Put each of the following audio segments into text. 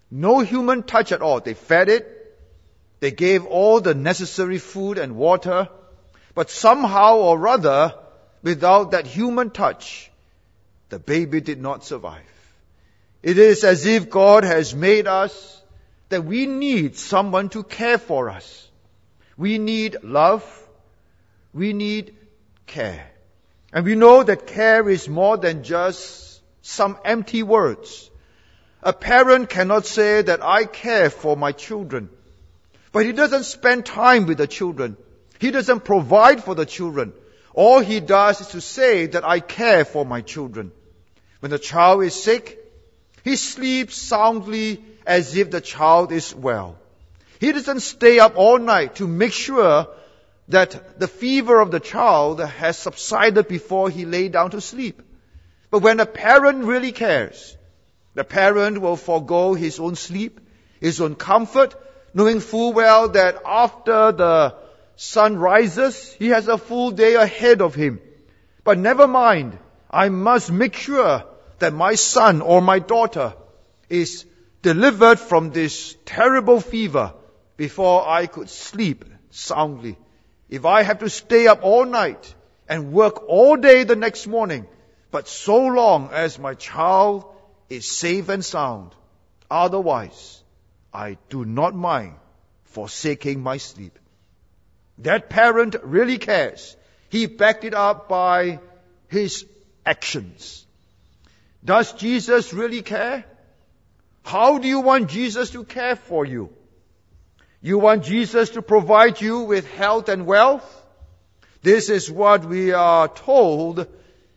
No human touch at all. They fed it. They gave all the necessary food and water. But somehow or other, without that human touch, the baby did not survive. It is as if God has made us that we need someone to care for us. We need love. We need care. And we know that care is more than just some empty words. A parent cannot say that I care for my children, but he doesn't spend time with the children. He doesn't provide for the children. All he does is to say that I care for my children. When the child is sick, he sleeps soundly as if the child is well. He doesn't stay up all night to make sure that the fever of the child has subsided before he lay down to sleep. But when a parent really cares, the parent will forego his own sleep, his own comfort, knowing full well that after the sun rises, he has a full day ahead of him. But never mind, I must make sure that my son or my daughter is delivered from this terrible fever before I could sleep soundly. If I have to stay up all night and work all day the next morning, but so long as my child is safe and sound, otherwise I do not mind forsaking my sleep. That parent really cares. He backed it up by his actions. Does Jesus really care? How do you want Jesus to care for you? You want Jesus to provide you with health and wealth? This is what we are told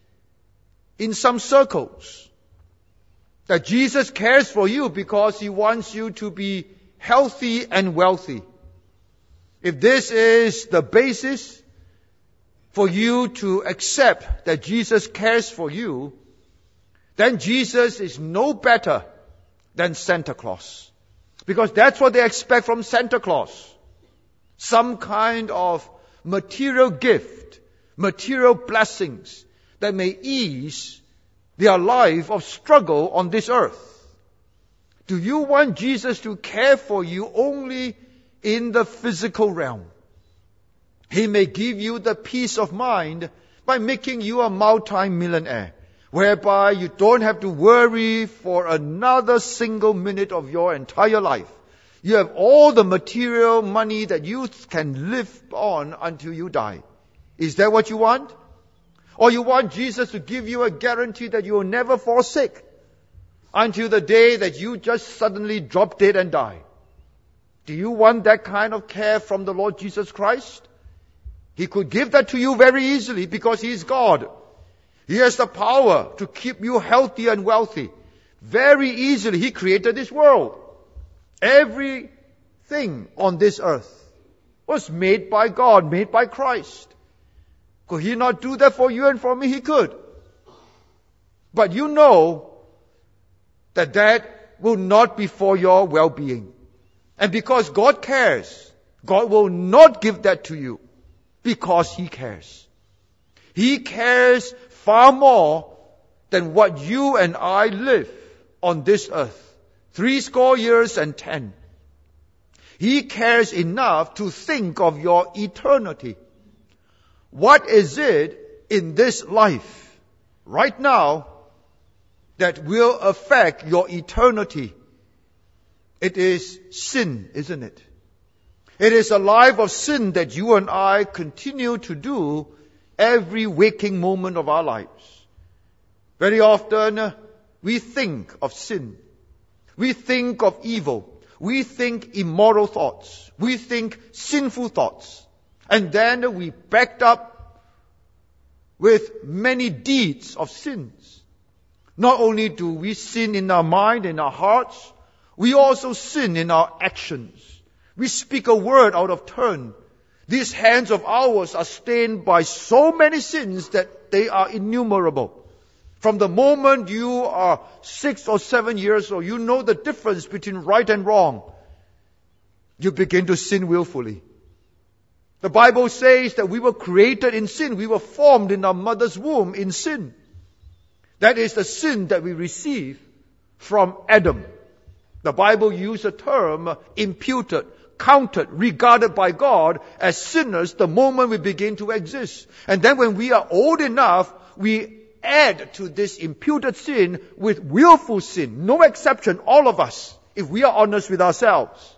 in some circles. That Jesus cares for you because He wants you to be healthy and wealthy. If this is the basis for you to accept that Jesus cares for you, then Jesus is no better than Santa Claus. Because that's what they expect from Santa Claus. Some kind of material gift, material blessings that may ease their life of struggle on this earth. Do you want Jesus to care for you only in the physical realm? He may give you the peace of mind by making you a multi-millionaire, whereby you don't have to worry for another single minute of your entire life. You have all the material money that you can live on until you die. Is that what you want? Or you want Jesus to give you a guarantee that you will never fall sick until the day that you just suddenly drop dead and die? Do you want that kind of care from the Lord Jesus Christ? He could give that to you very easily because He is God. He has the power to keep you healthy and wealthy. Very easily, He created this world. Everything on this earth was made by God, made by Christ. Could He not do that for you and for me? He could. But you know that that will not be for your well-being. And because God cares, God will not give that to you because He cares. He cares far more than what you and I live on this earth. 70 years and 10. He cares enough to think of your eternity. What is it in this life right now that will affect your eternity? It is sin, isn't it? It is a life of sin that you and I continue to do every waking moment of our lives. Very often, we think of sin. We think of evil. We think immoral thoughts. We think sinful thoughts. And then we backed up with many deeds of sins. Not only do we sin in our mind, in our hearts, we also sin in our actions. We speak a word out of turn. These hands of ours are stained by so many sins that they are innumerable. From the moment you are 6 or 7 years old, you know the difference between right and wrong. You begin to sin willfully. The Bible says that we were created in sin. We were formed in our mother's womb in sin. That is the sin that we receive from Adam. The Bible uses the term imputed, counted, regarded by God as sinners the moment we begin to exist. And then when we are old enough, we add to this imputed sin with willful sin. No exception, all of us, if we are honest with ourselves.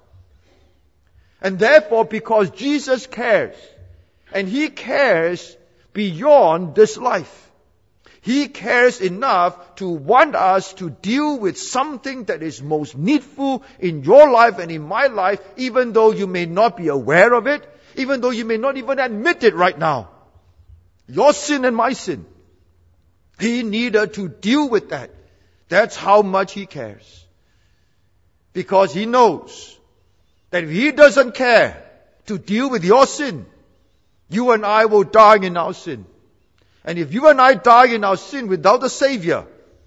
And therefore, because Jesus cares, and He cares beyond this life, He cares enough to want us to deal with something that is most needful in your life and in my life, even though you may not be aware of it, even though you may not even admit it right now. Your sin and my sin. He needed to deal with that. That's how much He cares. Because He knows that if He doesn't care to deal with your sin, you and I will die in our sin. And if you and I die in our sin without a Savior,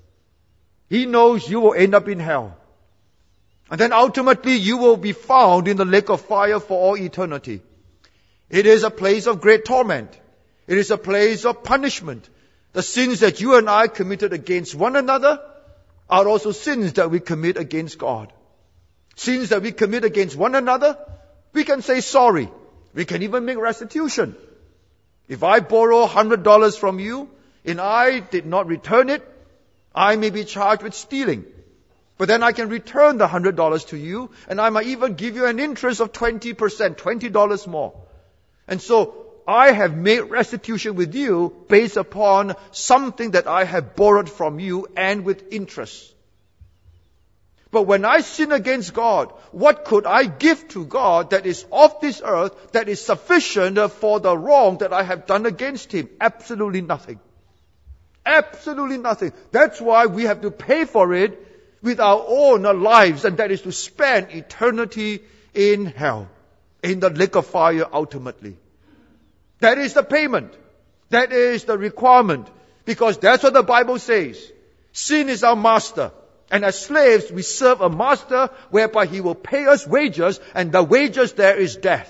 He knows you will end up in hell. And then ultimately you will be found in the lake of fire for all eternity. It is a place of great torment. It is a place of punishment. The sins that you and I committed against one another are also sins that we commit against God. Sins that we commit against one another, we can say sorry. We can even make restitution. If I borrow $100 from you and I did not return it, I may be charged with stealing. But then I can return the $100 to you, and I might even give you an interest of 20%, $20 more. And so I have made restitution with you based upon something that I have borrowed from you and with interest. But when I sin against God, what could I give to God that is of this earth, that is sufficient for the wrong that I have done against Him? Absolutely nothing. Absolutely nothing. That's why we have to pay for it with our own lives, and that is to spend eternity in hell, in the lake of fire ultimately. That is the payment. That is the requirement. Because that's what the Bible says. Sin is our master. And as slaves, we serve a master whereby He will pay us wages, and the wages there is death.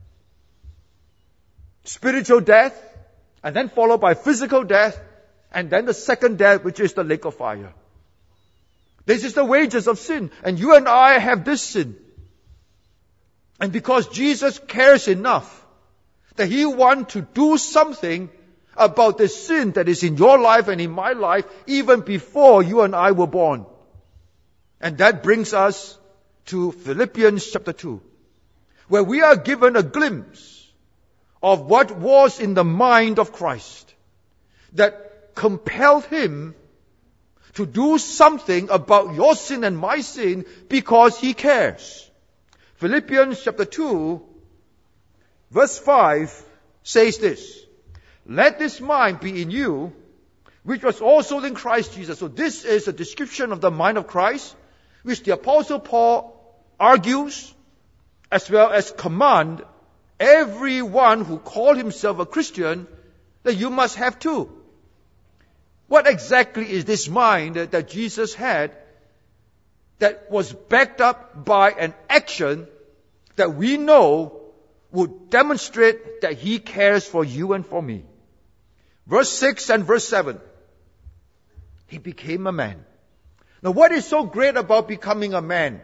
Spiritual death, and then followed by physical death, and then the second death, which is the lake of fire. This is the wages of sin, and you and I have this sin. And because Jesus cares enough that He wants to do something about the sin that is in your life and in my life, even before you and I were born. And that brings us to Philippians chapter 2, where we are given a glimpse of what was in the mind of Christ that compelled Him to do something about your sin and my sin because He cares. Philippians chapter 2, verse 5 says this: "Let this mind be in you, which was also in Christ Jesus." So this is a description of the mind of Christ, which the Apostle Paul argues, as well as command everyone who called himself a Christian, that you must have too. What exactly is this mind that Jesus had that was backed up by an action that we know would demonstrate that He cares for you and for me? Verse 6 and verse 7. He became a man. Now, what is so great about becoming a man?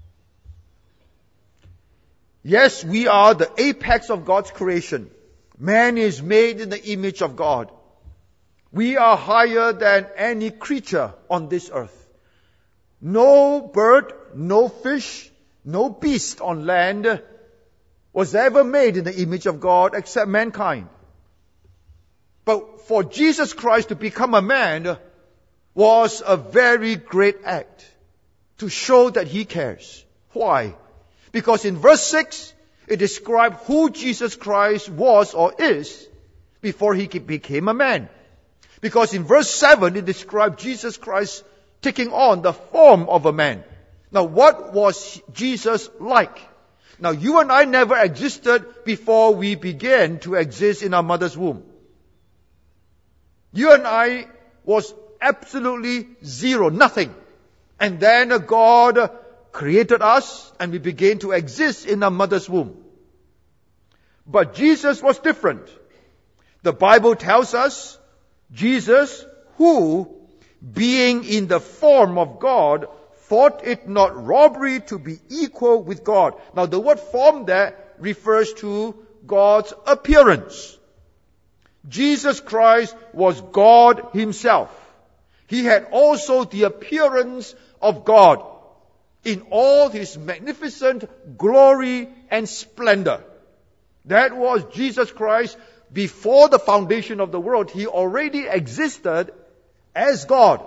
Yes, we are the apex of God's creation. Man is made in the image of God. We are higher than any creature on this earth. No bird, no fish, no beast on land was ever made in the image of God except mankind. But for Jesus Christ to become a man was a very great act to show that He cares. Why? Because in verse 6, it describes who Jesus Christ was or is before He became a man. Because in verse 7, it describes Jesus Christ taking on the form of a man. Now, what was Jesus like? Now, you and I never existed before we began to exist in our mother's womb. You and I was absolutely zero, nothing. And then God created us and we began to exist in our mother's womb. But Jesus was different. The Bible tells us Jesus, who, being in the form of God, thought it not robbery to be equal with God. Now the word form there refers to God's appearance. Jesus Christ was God himself. He had also the appearance of God in all his magnificent glory and splendor. That was Jesus Christ. Before the foundation of the world, he already existed as God.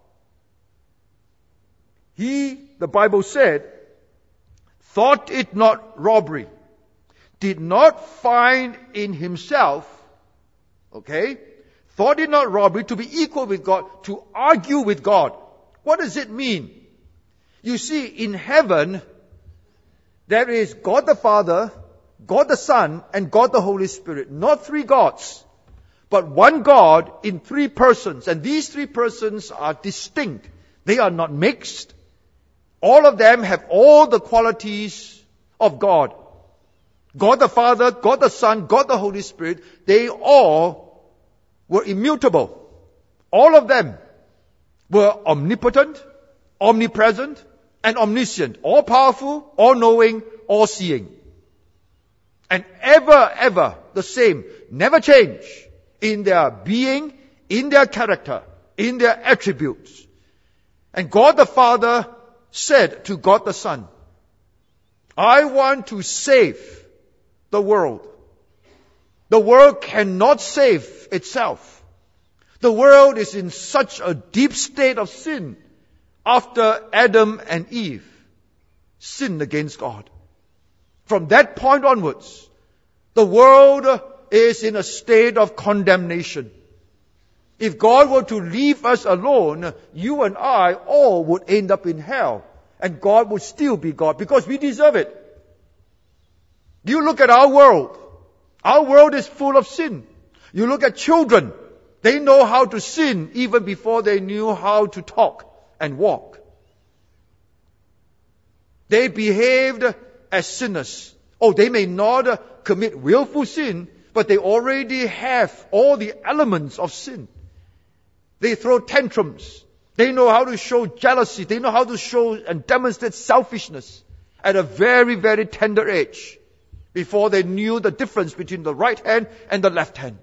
He, the Bible said, thought it not robbery, did not find in himself, thought it not robbery to be equal with God, to argue with God. What does it mean? You see, in heaven, there is God the Father, God the Son, and God the Holy Spirit. Not three gods, but one God in three persons. And these three persons are distinct. They are not mixed. All of them have all the qualities of God. God the Father, God the Son, God the Holy Spirit, they all were immutable. All of them were omnipotent, omnipresent, and omniscient. All powerful, all knowing, all seeing. And ever the same. Never change in their being, in their character, in their attributes. And God the Father said to God the Son, I want to save the world. The world cannot save itself. The world is in such a deep state of sin after Adam and Eve sinned against God. From that point onwards, the world is in a state of condemnation. If God were to leave us alone, you and I all would end up in hell. And God would still be God because we deserve it. You look at our world. Our world is full of sin. You look at children. They know how to sin even before they knew how to talk and walk. They behaved as sinners. Oh, they may not commit willful sin, but they already have all the elements of sin. They throw tantrums. They know how to show jealousy. They know how to show and demonstrate selfishness at a very, very tender age, before they knew the difference between the right hand and the left hand.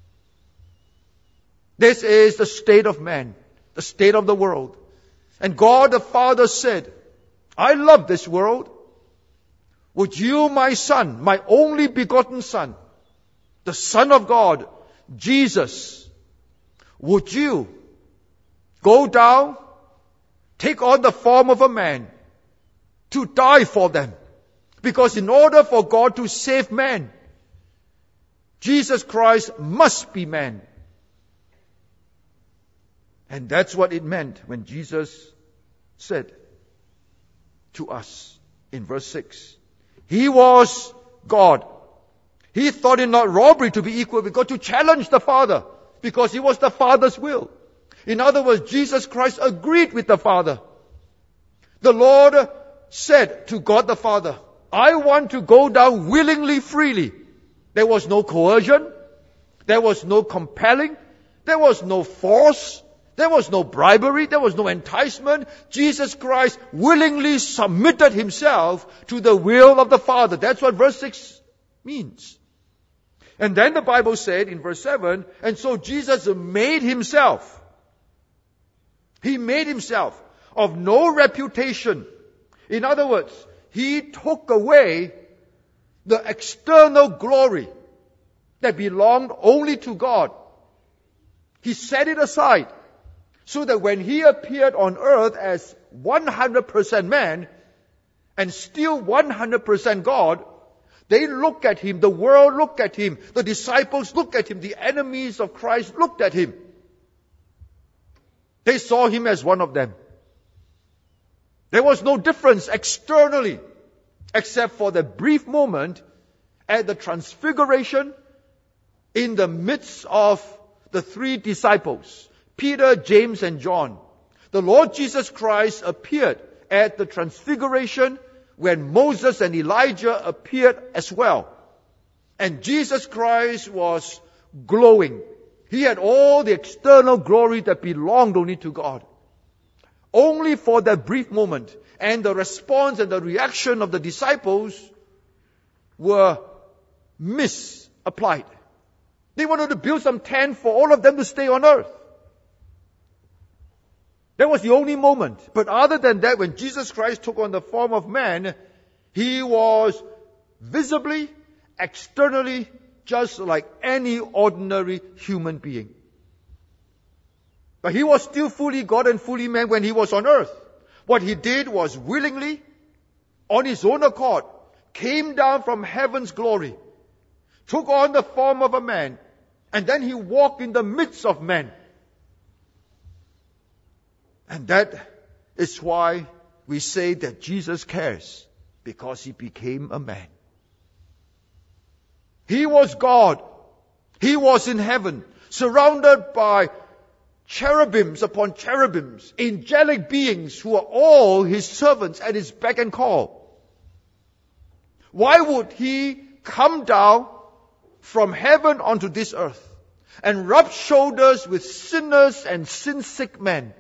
This is the state of man, the state of the world. And God the Father said, I love this world. Would you, my Son, my only begotten Son, the Son of God, Jesus, would you go down, take on the form of a man, to die for them? Because in order for God to save man, Jesus Christ must be man. And that's what it meant when Jesus said to us in verse 6. He was God. He thought it not robbery to be equal with God, to challenge the Father, because it was the Father's will. In other words, Jesus Christ agreed with the Father. The Lord said to God the Father, I want to go down willingly, freely. There was no coercion. There was no compelling. There was no force. There was no bribery. There was no enticement. Jesus Christ willingly submitted himself to the will of the Father. That's what verse 6 means. And then the Bible said in verse 7, and so Jesus made himself. He made himself of no reputation. In other words, he took away the external glory that belonged only to God. He set it aside so that when he appeared on earth as 100% man and still 100% God, they looked at him, the world looked at him, the disciples looked at him, the enemies of Christ looked at him. They saw him as one of them. There was no difference externally, except for the brief moment at the transfiguration in the midst of the three disciples, Peter, James, and John. The Lord Jesus Christ appeared at the transfiguration when Moses and Elijah appeared as well. And Jesus Christ was glowing. He had all the external glory that belonged only to God. only for that brief moment. And the response and the reaction of the disciples were misapplied. They wanted to build some tent for all of them to stay on earth. That was the only moment. But other than that, when Jesus Christ took on the form of man, He was visibly, externally, just like any ordinary human being. But He was still fully God and fully man when He was on earth. What He did was willingly, on His own accord, came down from heaven's glory, took on the form of a man, and then He walked in the midst of men. And that is why we say that Jesus cares, because He became a man. He was God. He was in heaven, surrounded by cherubims upon cherubims, angelic beings who are all His servants at His beck and call. Why would He come down from heaven onto this earth and rub shoulders with sinners and sin-sick men?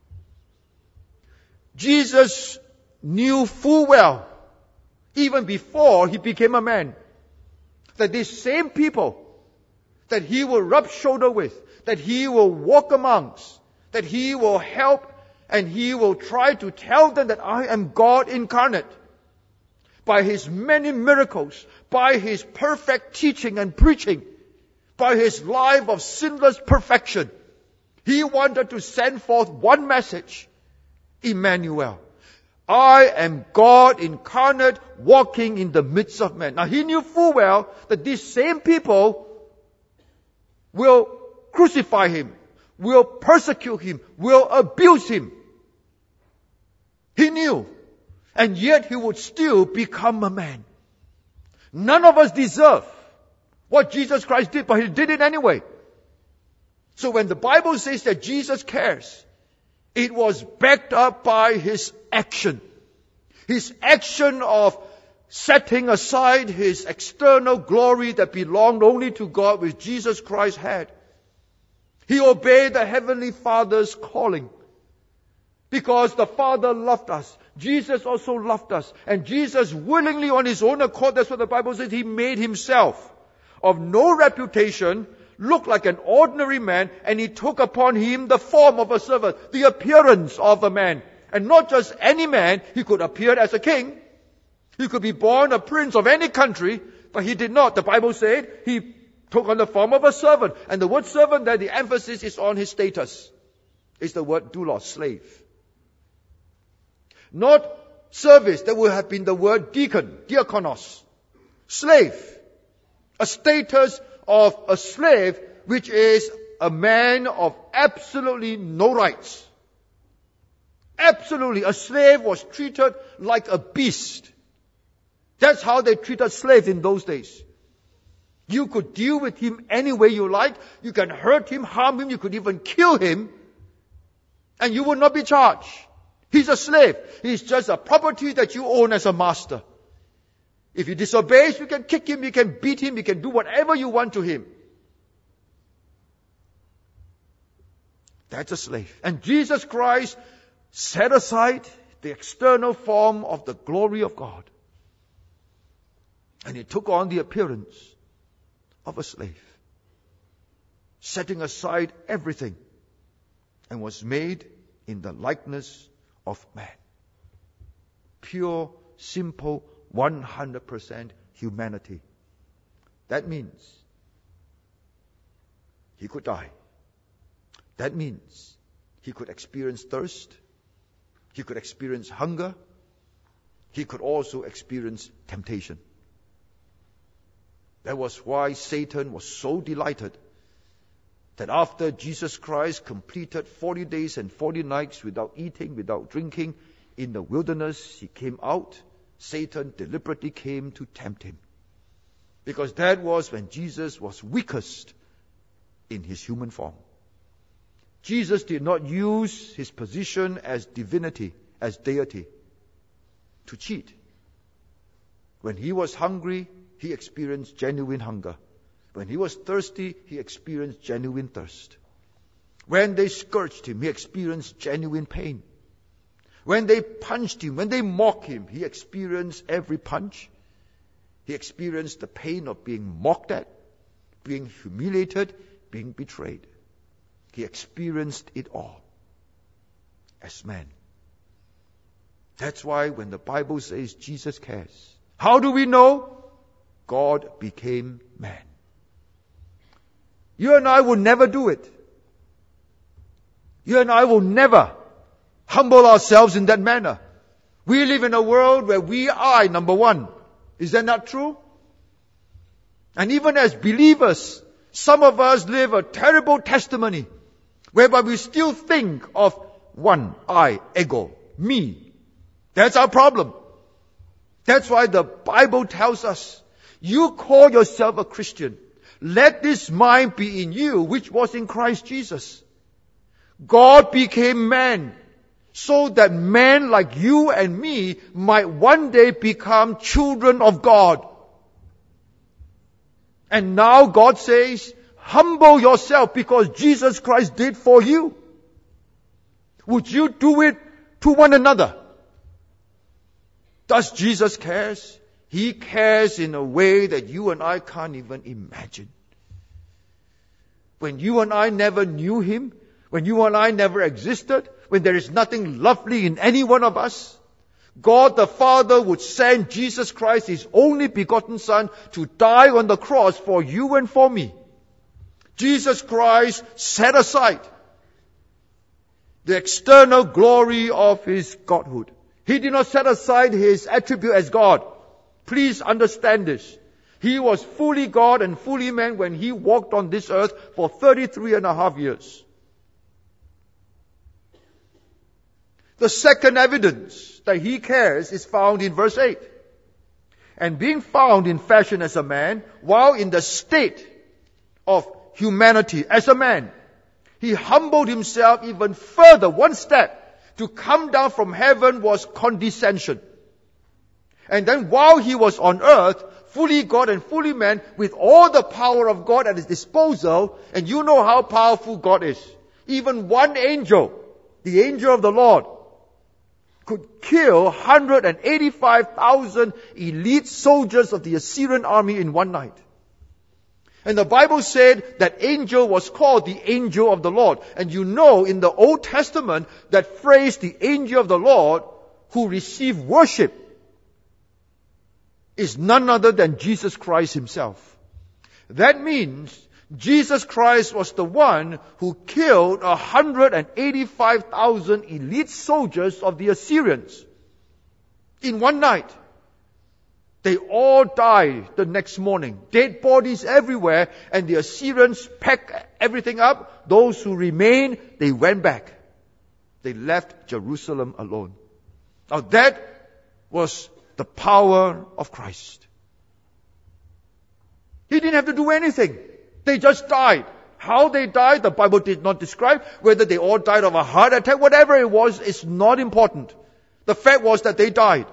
Jesus knew full well, even before He became a man, that these same people that He will rub shoulder with, that He will walk amongst, that He will help, and He will try to tell them that I am God incarnate. By His many miracles, by His perfect teaching and preaching, by His life of sinless perfection, He wanted to send forth one message: Emmanuel. I am God incarnate, walking in the midst of men. Now He knew full well that these same people will crucify Him, will persecute Him, will abuse Him. He knew. And yet He would still become a man. None of us deserve what Jesus Christ did, but He did it anyway. So when the Bible says that Jesus cares, it was backed up by His action. His action of setting aside His external glory that belonged only to God, which Jesus Christ had. He obeyed the Heavenly Father's calling. Because the Father loved us. Jesus also loved us. And Jesus willingly on His own accord, that's what the Bible says, He made Himself of no reputation, looked like an ordinary man, and He took upon Him the form of a servant, the appearance of a man. And not just any man, He could appear as a king. He could be born a prince of any country, but He did not. The Bible said He took on the form of a servant. And the word servant there, the emphasis is on His status. It's the word doulos, slave. Not service, that would have been the word deacon, diakonos. Slave. A status of a slave, which is a man of absolutely no rights. Absolutely. A slave was treated like a beast. That's how they treated slaves in those days. You could deal with him any way you like. You can hurt him, harm him, you could even kill him, and you would not be charged. He's a slave. He's just a property that you own as a master. If he disobeys, you can kick him, you can beat him, you can do whatever you want to him. That's a slave. And Jesus Christ set aside the external form of the glory of God. And He took on the appearance of a slave, setting aside everything, and was made in the likeness of man. Pure, simple, 100% humanity. That means He could die. That means He could experience thirst. He could experience hunger. He could also experience temptation. That was why Satan was so delighted that after Jesus Christ completed 40 days and 40 nights without eating, without drinking, in the wilderness, He came out. Satan deliberately came to tempt Him. Because that was when Jesus was weakest in His human form. Jesus did not use His position as divinity, as deity, to cheat. When He was hungry, He experienced genuine hunger. When He was thirsty, He experienced genuine thirst. When they scourged Him, He experienced genuine pain. When they punched him, when they mocked him, he experienced every punch. He experienced the pain of being mocked at, being humiliated, being betrayed. He experienced it all as man. That's why when the Bible says Jesus cares, how do we know? God became man. You and I will never do it. You and I will never humble ourselves in that manner. We live in a world where we are number one. Is that not true? And even as believers, some of us live a terrible testimony whereby we still think of one, I, ego, me. That's our problem. That's why the Bible tells us, you call yourself a Christian. Let this mind be in you, which was in Christ Jesus. God became man so that men like you and me might one day become children of God. And now God says, humble yourself because Jesus Christ did for you. Would you do it to one another? Does Jesus care? He cares in a way that you and I can't even imagine. When you and I never knew Him, when you and I never existed, when there is nothing lovely in any one of us, God the Father would send Jesus Christ, His only begotten Son, to die on the cross for you and for me. Jesus Christ set aside the external glory of His Godhood. He did not set aside His attribute as God. Please understand this. He was fully God and fully man when He walked on this earth for 33.5 years. The second evidence that He cares is found in verse 8. And being found in fashion as a man, while in the state of humanity as a man, He humbled Himself even further, one step. To come down from heaven was condescension. And then while He was on earth, fully God and fully man, with all the power of God at His disposal, and you know how powerful God is. Even one angel, the angel of the Lord, could kill 185,000 elite soldiers of the Assyrian army in one night. And the Bible said that angel was called the angel of the Lord. And you know in the Old Testament that phrase, the angel of the Lord, who received worship, is none other than Jesus Christ Himself. That means Jesus Christ was the one who killed 185,000 elite soldiers of the Assyrians in one night. They all died the next morning. Dead bodies everywhere, and the Assyrians packed everything up. Those who remained, they went back. They left Jerusalem alone. Now that was the power of Christ. He didn't have to do anything. They just died. How they died, the Bible did not describe. Whether they all died of a heart attack, whatever it was, is not important. The fact was that they died.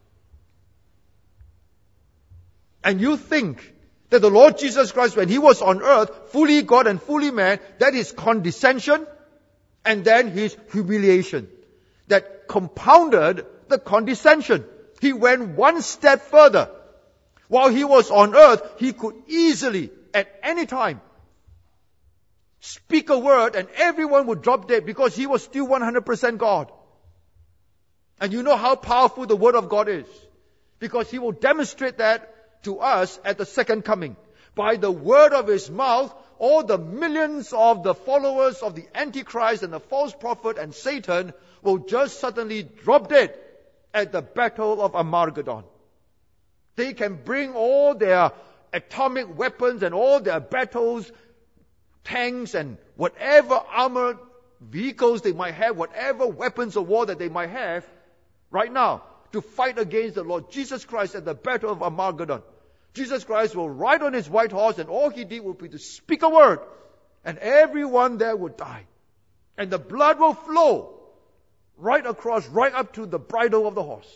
And you think that the Lord Jesus Christ, when He was on earth, fully God and fully man, that is condescension, and then His humiliation. That compounded the condescension. He went one step further. While He was on earth, He could easily, at any time, speak a word and everyone would drop dead because He was still 100% God. And you know how powerful the Word of God is. Because He will demonstrate that to us at the second coming. By the word of His mouth, all the millions of the followers of the Antichrist and the false prophet and Satan will just suddenly drop dead at the battle of Armageddon. They can bring all their atomic weapons and all their battles, tanks and whatever armored vehicles they might have, whatever weapons of war that they might have right now to fight against the Lord Jesus Christ at the battle of Armageddon. Jesus Christ will ride on His white horse, and all He did will be to speak a word, and everyone there would die. And the blood will flow right across, right up to the bridle of the horse.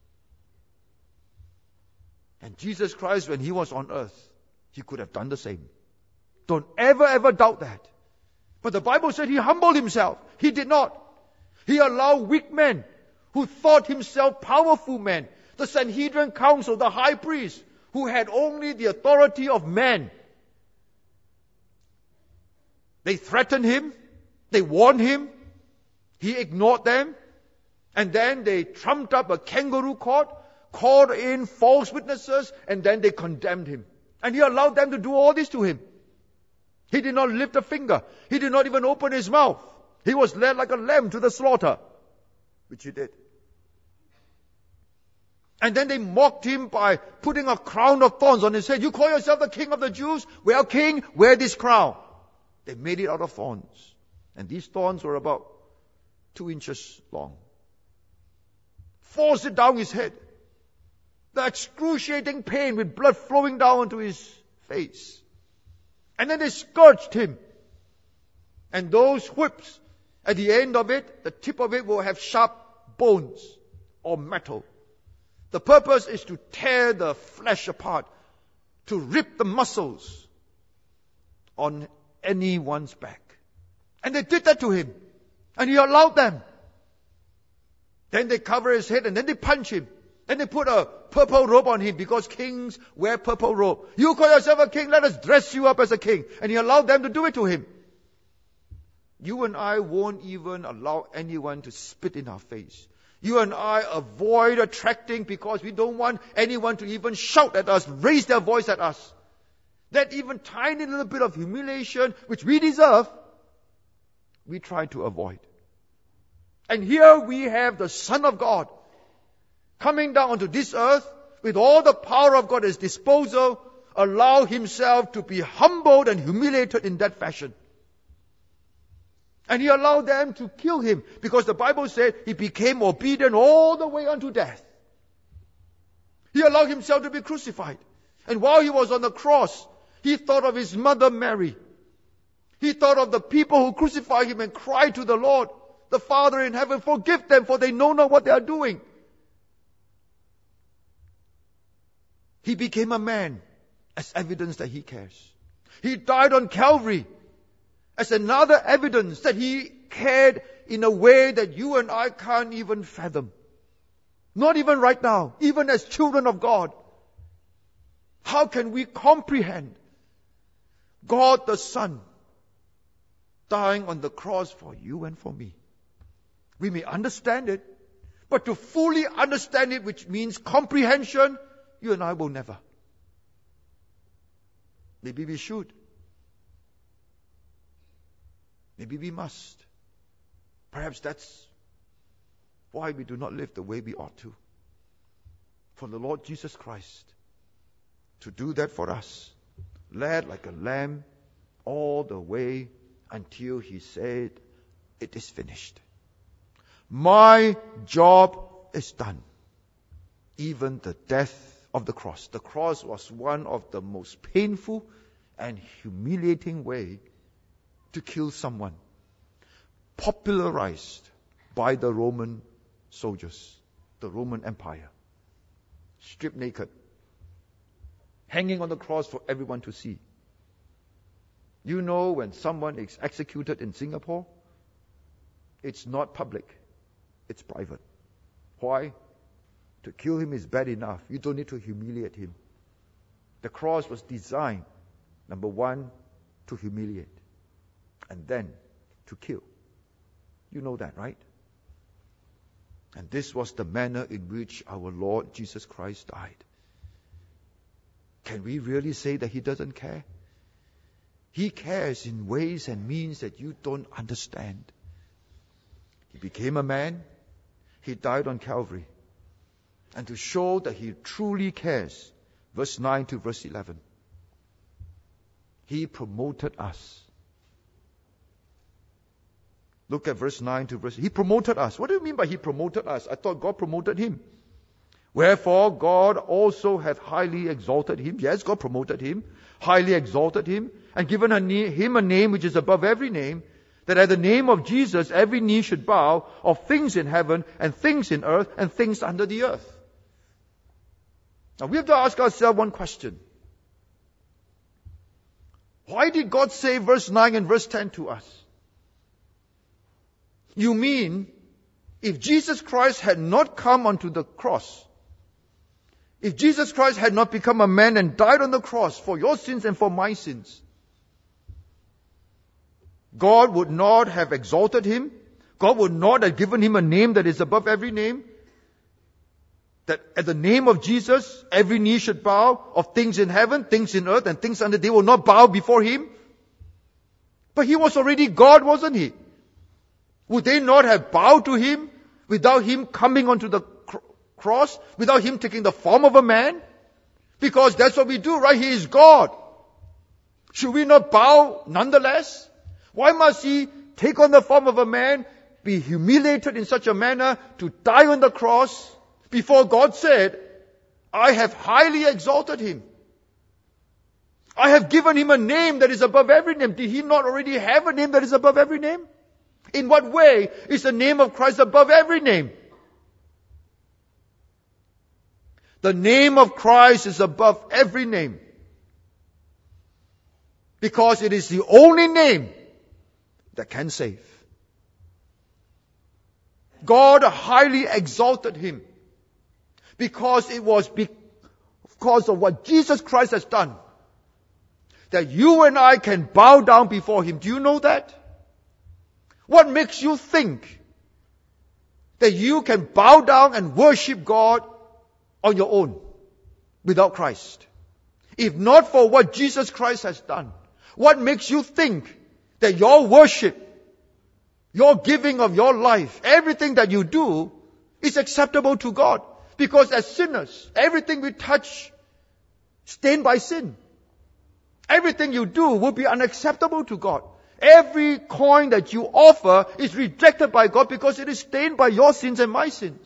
And Jesus Christ, when He was on earth, He could have done the same. Don't ever doubt that. But the Bible said He humbled Himself. He did not. He allowed weak men who thought himself powerful man, the Sanhedrin council, the high priest, who had only the authority of men. They threatened him, they warned him, he ignored them, and then they trumped up a kangaroo court, called in false witnesses, and then they condemned him. And he allowed them to do all this to him. He did not lift a finger. He did not even open his mouth. He was led like a lamb to the slaughter, which he did. And then they mocked him by putting a crown of thorns on his head. You call yourself the king of the Jews? Well, king, wear this crown. They made it out of thorns. And these thorns were about 2 inches long. Forced it down his head. The excruciating pain with blood flowing down onto his face. And then they scourged him. And those whips, at the end of it, the tip of it will have sharp bones or metal. The purpose is to tear the flesh apart, to rip the muscles on anyone's back. And they did that to him. And he allowed them. Then they cover his head and then they punch him. Then they put a purple robe on him because kings wear purple robe. You call yourself a king, let us dress you up as a king. And he allowed them to do it to him. You and I won't even allow anyone to spit in our face. You and I avoid attracting because we don't want anyone to even shout at us, raise their voice at us. That even tiny little bit of humiliation, which we deserve, we try to avoid. And here we have the Son of God coming down onto this earth with all the power of God at his disposal, allow himself to be humbled and humiliated in that fashion. And he allowed them to kill him because the Bible said he became obedient all the way unto death. He allowed himself to be crucified. And while he was on the cross, he thought of his mother Mary. He thought of the people who crucified him and cried to the Lord, the Father in heaven, forgive them, for they know not what they are doing. He became a man as evidence that he cares. He died on Calvary as another evidence that he cared in a way that you and I can't even fathom. Not even right now, even as children of God. How can we comprehend God the Son dying on the cross for you and for me? We may understand it, but to fully understand it, which means comprehension, you and I will never. Maybe we should. Maybe we must. Perhaps that's why we do not live the way we ought to. For the Lord Jesus Christ to do that for us, led like a lamb all the way until he said, it is finished. My job is done. Even the death of the cross. The cross was one of the most painful and humiliating way to kill someone, popularized by the Roman soldiers, the Roman Empire. Stripped naked, hanging on the cross for everyone to see. You know, when someone is executed in Singapore, it's not public, it's private. Why? To kill him is bad enough. You don't need to humiliate him. The cross was designed, number one, to humiliate, and then to kill. You know that, right? And this was the manner in which our Lord Jesus Christ died. Can we really say that he doesn't care? He cares in ways and means that you don't understand. He became a man. He died on Calvary. And to show that he truly cares, verse 9 to verse 11, he promoted us. Look at verse 9 to verse... He promoted us. What do you mean by he promoted us? I thought God promoted him. Wherefore God also hath highly exalted him. Yes, God promoted him, highly exalted him, and given him a name which is above every name, that at the name of Jesus every knee should bow, of things in heaven and things in earth and things under the earth. Now we have to ask ourselves one question. Why did God say verse 9 and verse 10 to us? You mean If Jesus Christ had not come onto the cross, if Jesus Christ had not become a man and died on the cross for your sins and for my sins, God would not have exalted him. God would not have given him a name that is above every name. That at the name of Jesus, every knee should bow, of things in heaven, things in earth, and things under. They will not bow before him. But he was already God, wasn't he? Would they not have bowed to him without him coming onto the cross, without him taking the form of a man? Because that's what we do, right? He is God. Should we not bow nonetheless? Why must he take on the form of a man, be humiliated in such a manner, to die on the cross, before God said, I have highly exalted him. I have given him a name that is above every name. Did he not already have a name that is above every name? In what way is the name of Christ above every name? The name of Christ is above every name. Because it is the only name that can save. God highly exalted him. Because it was because of what Jesus Christ has done, that you and I can bow down before him. Do you know that? What makes you think that you can bow down and worship God on your own without Christ? If not for what Jesus Christ has done, what makes you think that your worship, your giving of your life, everything that you do is acceptable to God? Because as sinners, everything we touch stained by sin. Everything you do will be unacceptable to God. Every coin that you offer is rejected by God because it is stained by your sins and my sins.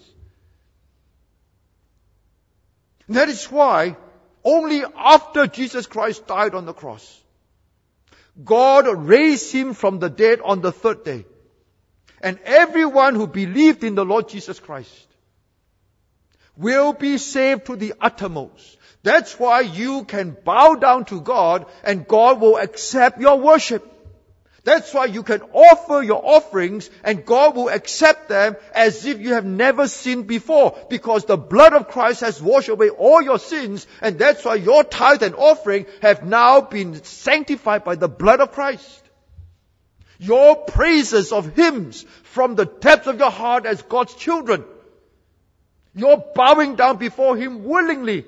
And that is why only after Jesus Christ died on the cross, God raised him from the dead on the third day. And everyone who believed in the Lord Jesus Christ will be saved to the uttermost. That's why you can bow down to God and God will accept your worship. That's why you can offer your offerings and God will accept them as if you have never sinned before. Because the blood of Christ has washed away all your sins, and that's why your tithe and offering have now been sanctified by the blood of Christ. Your praises of hymns from the depths of your heart as God's children, your bowing down before him willingly,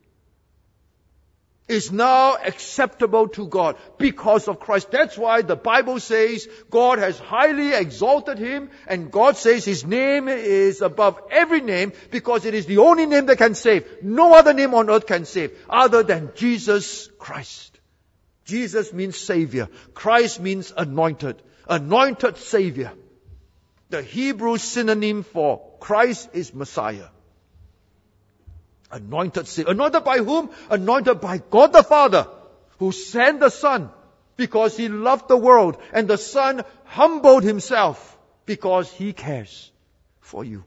is now acceptable to God because of Christ. That's why the Bible says God has highly exalted him, and God says his name is above every name because it is the only name that can save. No other name on earth can save other than Jesus Christ. Jesus means Savior. Christ means anointed. Anointed Savior. The Hebrew synonym for Christ is Messiah. Anointed Savior. Anointed by whom? Anointed by God the Father, who sent the Son because he loved the world, and the Son humbled himself because he cares for you.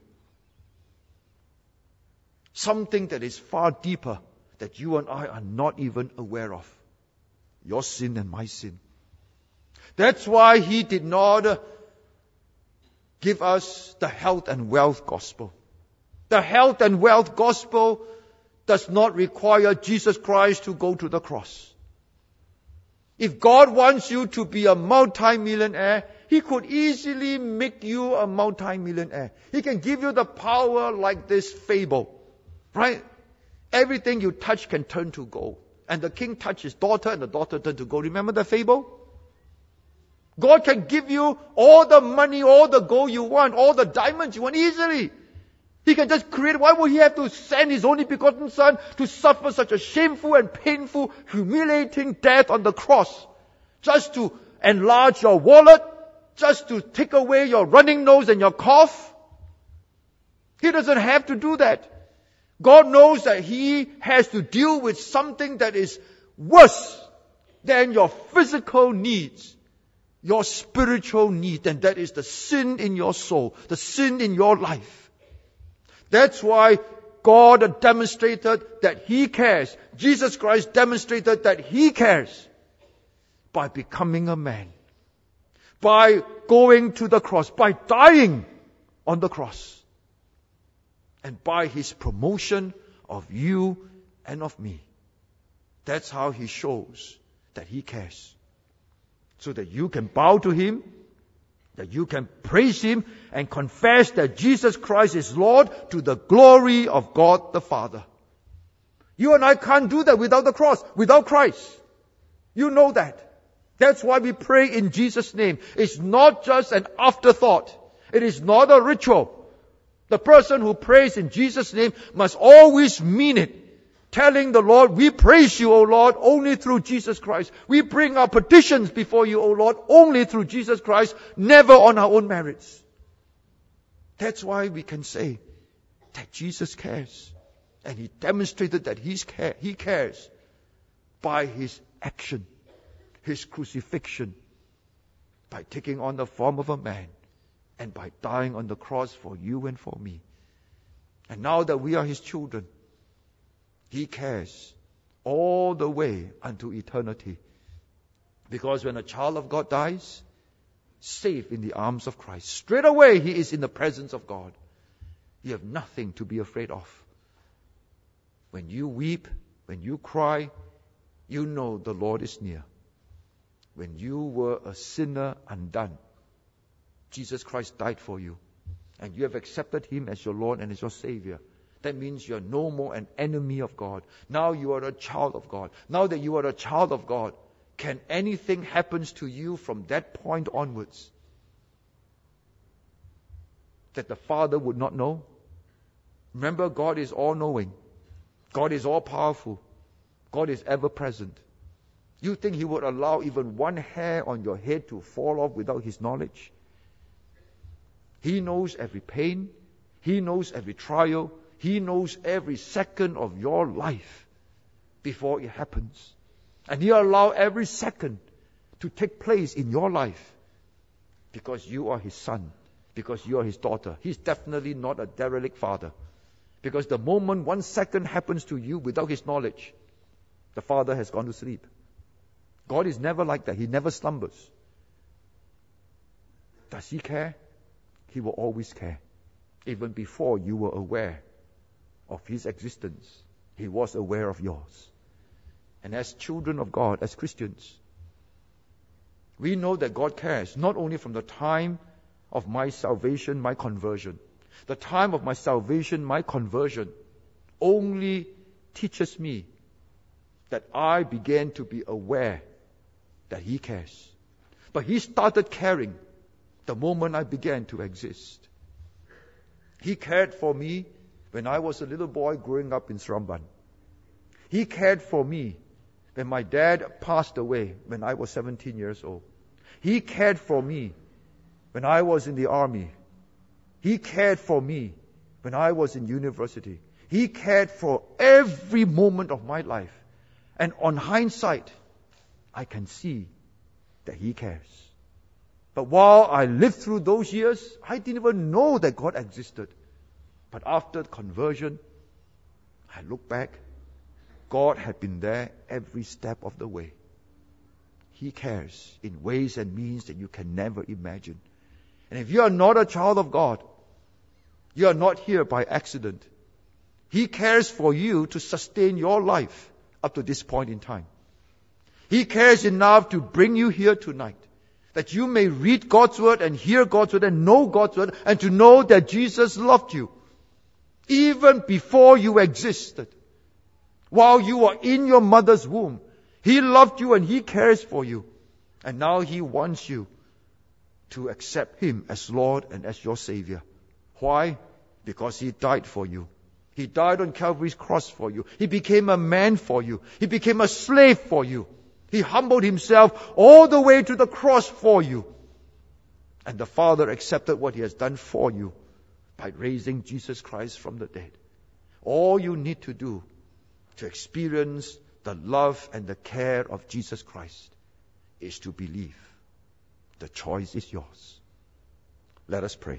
Something that is far deeper that you and I are not even aware of. Your sin and my sin. That's why he did not give us the health and wealth gospel. The health and wealth gospel does not require Jesus Christ to go to the cross. If God wants you to be a multi-millionaire, he could easily make you a multi-millionaire. He can give you the power like this fable, right? Everything you touch can turn to gold. And the king touched his daughter and the daughter turned to gold. Remember the fable? God can give you all the money, all the gold you want, all the diamonds you want easily. He can just create. Why would he have to send his only begotten Son to suffer such a shameful and painful, humiliating death on the cross? Just to enlarge your wallet? Just to take away your running nose and your cough? He doesn't have to do that. God knows that he has to deal with something that is worse than your physical needs, your spiritual need, and that is the sin in your soul, the sin in your life. That's why God demonstrated that he cares. Jesus Christ demonstrated that he cares by becoming a man, by going to the cross, by dying on the cross. And by His promotion of you and of me. That's how He shows that He cares. So that you can bow to Him, that you can praise Him and confess that Jesus Christ is Lord to the glory of God the Father. You and I can't do that without the cross, without Christ. You know that. That's why we pray in Jesus' name. It's not just an afterthought. It is not a ritual. The person who prays in Jesus' name must always mean it. Telling the Lord, we praise you, O Lord, only through Jesus Christ. We bring our petitions before you, O Lord, only through Jesus Christ, never on our own merits. That's why we can say that Jesus cares. And He demonstrated that He cares by His action, His crucifixion, by taking on the form of a man, and by dying on the cross for you and for me. And now that we are His children, He cares all the way unto eternity. Because when a child of God dies, safe in the arms of Christ, straight away he is in the presence of God. You have nothing to be afraid of. When you weep, when you cry, you know the Lord is near. When you were a sinner undone, Jesus Christ died for you, and you have accepted Him as your Lord and as your Savior. That means you're no more an enemy of God. Now you are a child of God. Now that you are a child of God, can anything happen to you from that point onwards that the Father would not know? Remember, God is all-knowing. God is all-powerful. God is ever-present. You think He would allow even one hair on your head to fall off without His knowledge? He knows every pain. He knows every trial. He knows every second of your life before it happens. And He allows every second to take place in your life because you are His son, because you are His daughter. He's definitely not a derelict father. Because the moment 1 second happens to you without His knowledge, the Father has gone to sleep. God is never like that. He never slumbers. Does He care? He will always care. Even before you were aware of His existence, He was aware of yours. And as children of God, as Christians, we know that God cares not only from the time of my salvation, my conversion. The time of my salvation, my conversion, only teaches me that I began to be aware that He cares. But He started caring the moment I began to exist. He cared for me when I was a little boy growing up in Seremban. He cared for me when my dad passed away when I was 17 years old. He cared for me when I was in the army. He cared for me when I was in university. He cared for every moment of my life. And on hindsight, I can see that He cares. But while I lived through those years, I didn't even know that God existed. But after conversion, I look back, God had been there every step of the way. He cares in ways and means that you can never imagine. And if you are not a child of God, you are not here by accident. He cares for you to sustain your life up to this point in time. He cares enough to bring you here tonight, that you may read God's Word and hear God's Word and know God's Word, and to know that Jesus loved you even before you existed. While you were in your mother's womb, He loved you and He cares for you. And now He wants you to accept Him as Lord and as your Savior. Why? Because He died for you. He died on Calvary's cross for you. He became a man for you. He became a slave for you. He humbled Himself all the way to the cross for you. And the Father accepted what He has done for you by raising Jesus Christ from the dead. All you need to do to experience the love and the care of Jesus Christ is to believe. The choice is yours. Let us pray.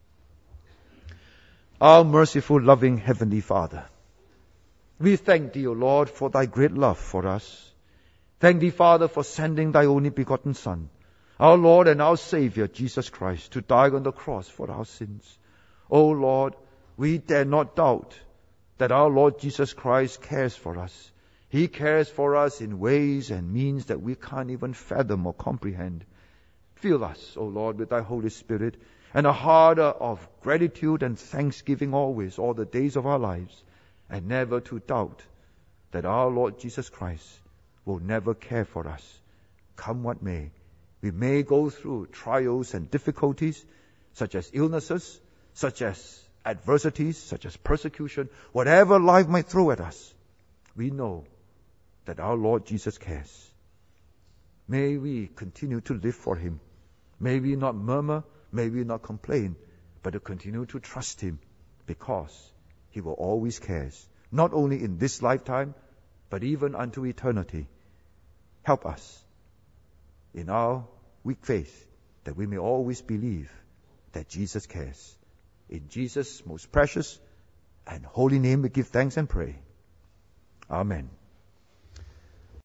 Our merciful, loving Heavenly Father, we thank Thee, O Lord, for Thy great love for us. Thank Thee, Father, for sending Thy only begotten Son, our Lord and our Savior, Jesus Christ, to die on the cross for our sins. Oh Lord, we dare not doubt that our Lord Jesus Christ cares for us. He cares for us in ways and means that we can't even fathom or comprehend. Fill us, O Lord, with thy Holy Spirit and a heart of gratitude and thanksgiving always, all the days of our lives, and never to doubt that our Lord Jesus Christ will never care for us. Come what may, we may go through trials and difficulties, such as illnesses, such as adversities, such as persecution, whatever life might throw at us. We know that our Lord Jesus cares. May we continue to live for Him. May we not murmur, may we not complain, but to continue to trust Him, because He will always cares, not only in this lifetime, but even unto eternity. Help us in our weak faith, that we may always believe that Jesus cares. In Jesus' most precious and holy name we give thanks and pray. Amen.